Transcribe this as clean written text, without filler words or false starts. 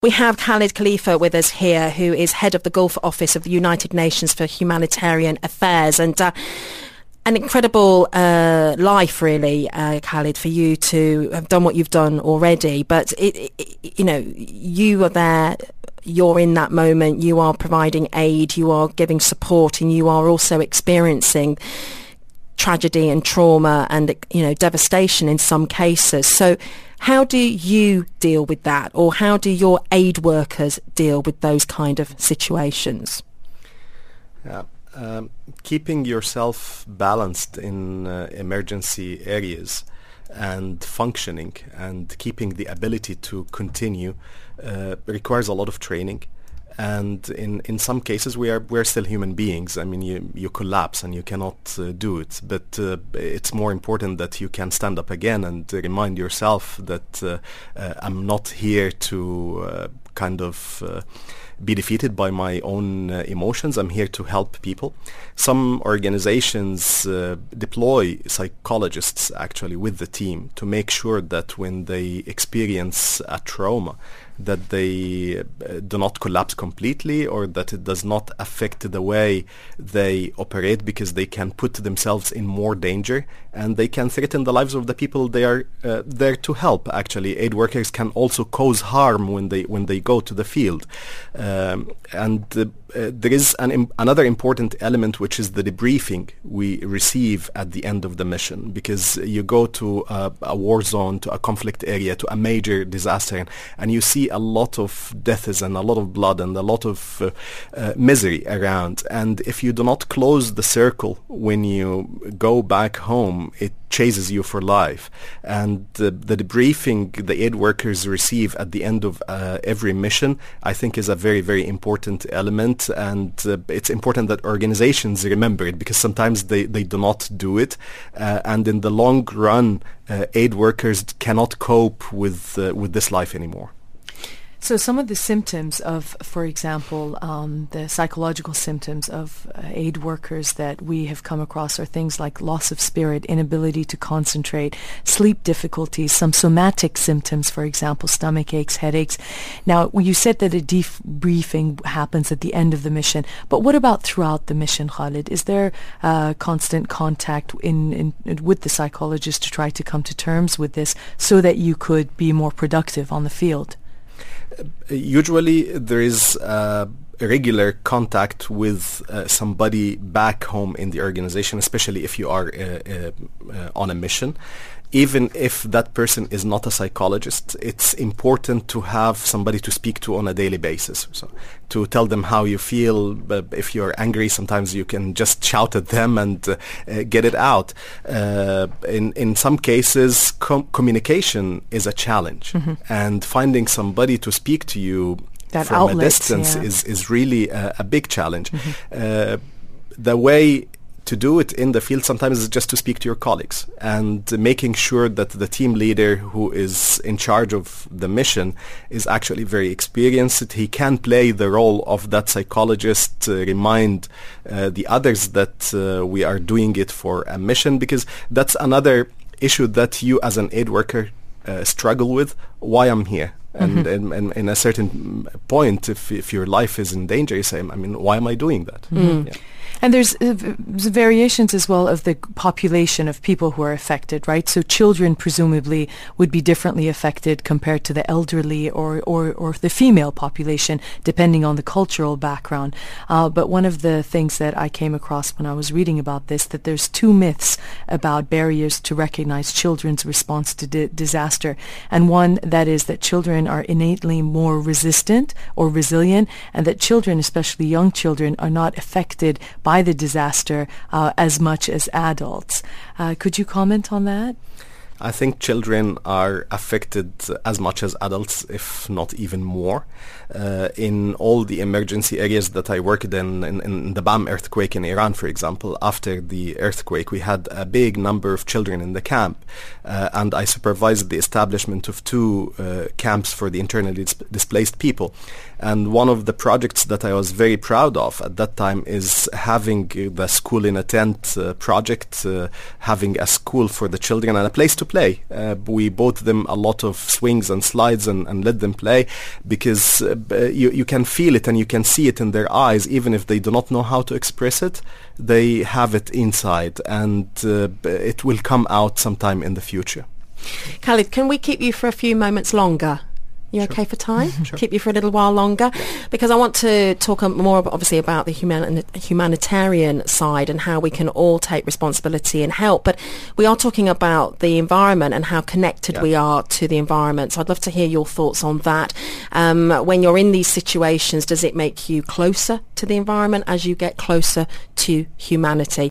We have Khalid Khalifa with us here, who is head of the Gulf Office of the United Nations for Humanitarian Affairs. And an incredible life, really, Khalid, for you to have done what you've done already. But, you are there, you're in that moment, you are providing aid, you are giving support, and you are also experiencing tragedy and trauma and, devastation in some cases. So how do you deal with that, or how do your aid workers deal with those kind of situations? Yeah. Keeping yourself balanced in emergency areas and functioning and keeping the ability to continue requires a lot of training. And in some cases we're still human beings. I mean, you collapse and you cannot do it. But it's more important that you can stand up again and remind yourself that I'm not here to be defeated by my own emotions. I'm here to help people. Some organizations deploy psychologists actually with the team to make sure that when they experience a trauma, that they do not collapse completely, or that it does not affect the way they operate, because they can put themselves in more danger and they can threaten the lives of the people they are there to help. Actually, aid workers can also cause harm when they go to the field. There is another important element, which is the debriefing we receive at the end of the mission, because you go to a war zone, to a conflict area, to a major disaster, and you see a lot of deaths and a lot of blood and a lot of misery around. And if you do not close the circle when you go back home, it chases you for life. And the debriefing the aid workers receive at the end of every mission, I think, is a very, very important element. And it's important that organizations remember it, because sometimes they do not do it. And in the long run, aid workers cannot cope with this life anymore. So some of the symptoms of, for example, the psychological symptoms of aid workers that we have come across are things like loss of spirit, inability to concentrate, sleep difficulties, some somatic symptoms, for example, stomach aches, headaches. Now, you said that a debriefing happens at the end of the mission, but what about throughout the mission, Khalid? Is there constant contact with the psychologist to try to come to terms with this so that you could be more productive on the field? Usually there is regular contact with somebody back home in the organization, especially if you are on a mission. Even if that person is not a psychologist, it's important to have somebody to speak to on a daily basis. So to tell them how you feel. If you're angry, sometimes you can just shout at them and get it out. In some cases, communication is a challenge. Mm-hmm. And finding somebody to speak to you that from outlet, a distance is really a big challenge. Mm-hmm. The way to do it in the field sometimes is just to speak to your colleagues, and making sure that the team leader who is in charge of the mission is actually very experienced. He can play the role of that psychologist, remind the others that we are doing it for a mission, because that's another issue that you as an aid worker struggle with. Why I'm here? And, mm-hmm. and in a certain point, if your life is in danger, you say, I mean, why am I doing that? Mm-hmm. Yeah. And there's variations as well of the population of people who are affected, right? So children presumably would be differently affected compared to the elderly or the female population, depending on the cultural background. But one of the things that I came across when I was reading about this, that there's two myths about barriers to recognize children's response to disaster. And one, that is that children are innately more resistant or resilient, and that children, especially young children, are not affected by the disaster as much as adults. Could you comment on that? I think children are affected as much as adults, if not even more. In all the emergency areas that I worked in the Bam earthquake in Iran, for example, after the earthquake, we had a big number of children in the camp. And I supervised the establishment of 2 camps for the internally displaced people. And one of the projects that I was very proud of at that time is having the School in a Tent project, having a school for the children and a place to play. We bought them a lot of swings and slides and let them play, because you can feel it and you can see it in their eyes. Even if they do not know how to express it, they have it inside, and it will come out sometime in the future. Khalid, can we keep you for a few moments longer? You okay for time? Sure. Keep you for a little while longer? Because I want to talk more obviously about the humanitarian side and how we can all take responsibility and help. But we are talking about the environment and how connected we are to the environment. So I'd love to hear your thoughts on that. When you're in these situations, does it make you closer to the environment as you get closer to humanity?